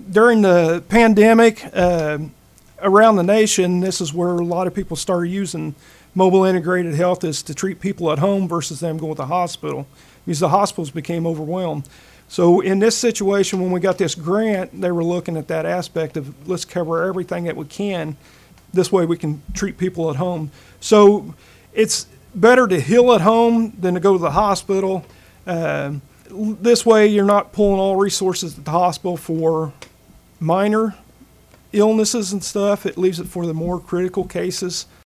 during the pandemic, around the nation, this is where a lot of people started using mobile integrated health is to treat people at home versus them going to the hospital, because the hospitals became overwhelmed. So in this situation, when we got this grant, they were looking at that aspect of let's cover everything that we can. This way we can treat people at home. So it's better to heal at home than to go to the hospital. This way you're not pulling all resources at the hospital for minor illnesses and stuff. It leaves it for the more critical cases.